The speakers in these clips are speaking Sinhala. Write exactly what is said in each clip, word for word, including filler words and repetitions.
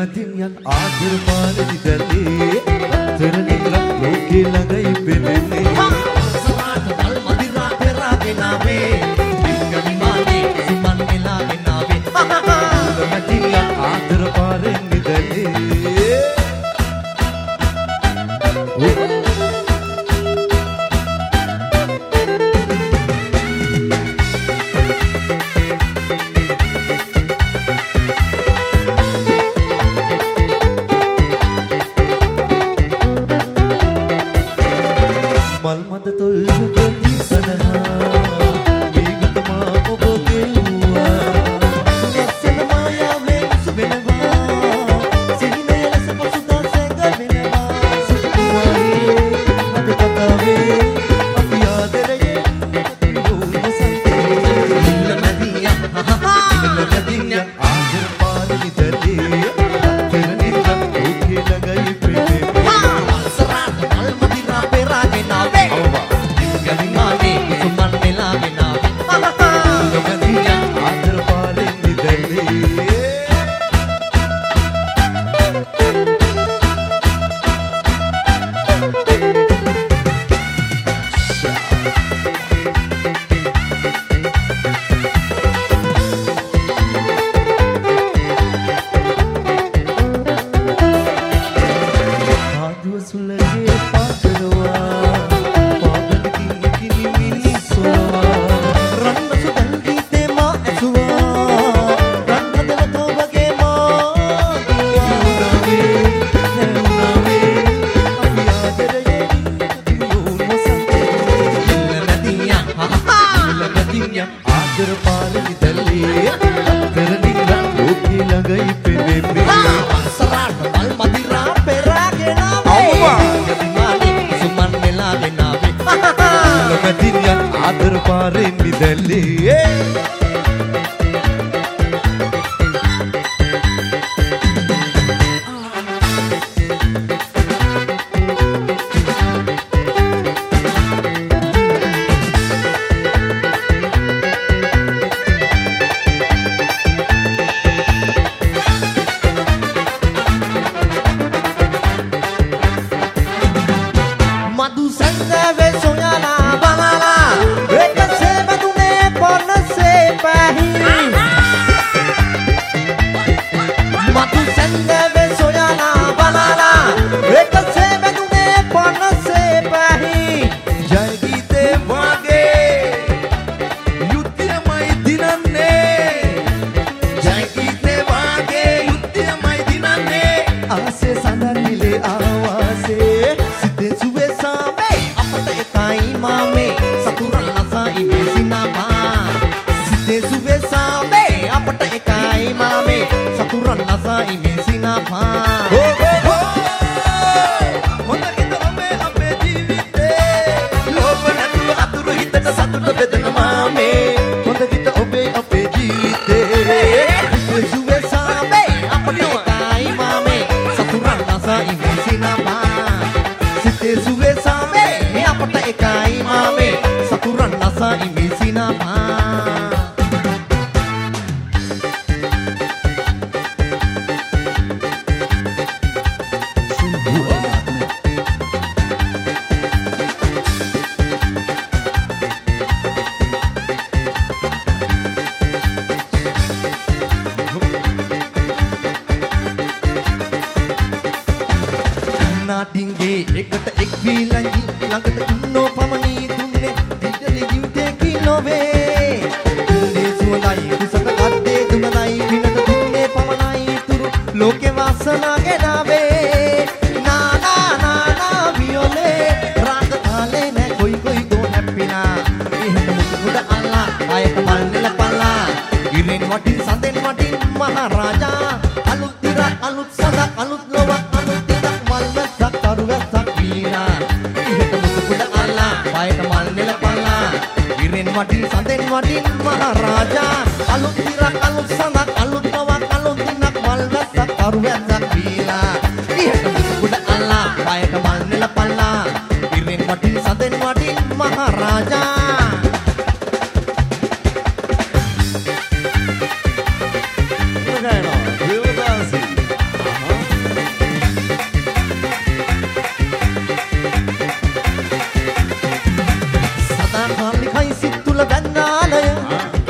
මැදින් යන් ආදර පාරදි දැලේ රත්තරනේ රත් ලෝකේ ළඟයි පෙනෙන්නේ සමාත මල් මදිරා පෙරාගෙන ආවේ විග්ගමි මානේ සුමන් වෙලාගෙන ආවේ මැදින් යන් ආදර පාරදි දැලේ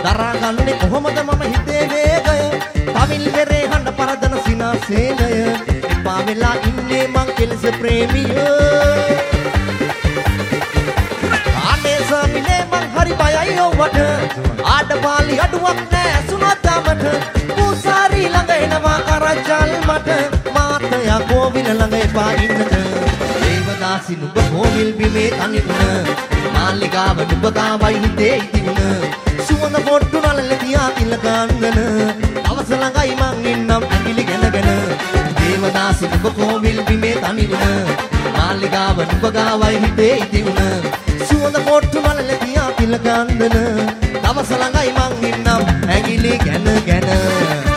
දරාගන්නේ කොහොමද මම හිතේ වේගය තවිල් වෙරේ හඬ පරදන සිනාසේනය එපා වෙලා ඉන්නේ මං කෙලෙස ප්‍රේමියෝ ආනේ සමිනේ මං හරි බයයි ඔවට ආඩපාලි අඩුවක් නෑ සුනතාමට පූසාරි ළඟ එනවා කරජල් මට මාතයා කෝවිල ළඟ එපා ඉන්නට දේවදාසි නුඹ කෝවිල් බිමේ තනිවුණ මාලිගාව නුඹ ගාවයි හිතේ ඉතිවුණ සුවඳ පොට්ටු නලල තියා තිල ගන්නන අවස ළඟයි මං ඉන්නම් ඇඟිලි ගැනගෙන දේවදාසි නුඹ කෝවිල් බිමේ තනිවුණ මාලිගාව නුඹ ගාවයි හිතේ ඉතිවුණ සුවඳ පොට්ටු නලල තියා තිල ගන්නන අවස ළඟයි මං ඉන්නම් ඇඟිලි ගැනගෙන